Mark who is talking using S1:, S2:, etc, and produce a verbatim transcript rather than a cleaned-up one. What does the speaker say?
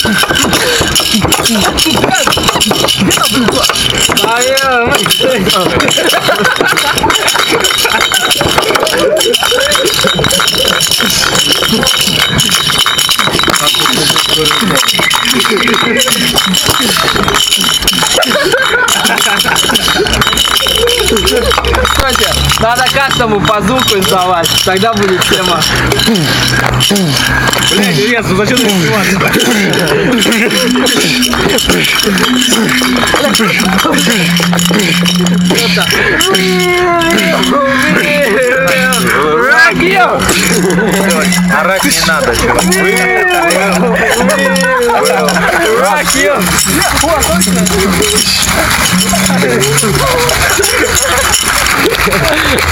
S1: Кстати, надо каждому по звуку издавать, тогда будет тема.
S2: Блядь, нет, ну зачем ты снимаешь?
S3: А рак не надо, чувак.
S1: Рак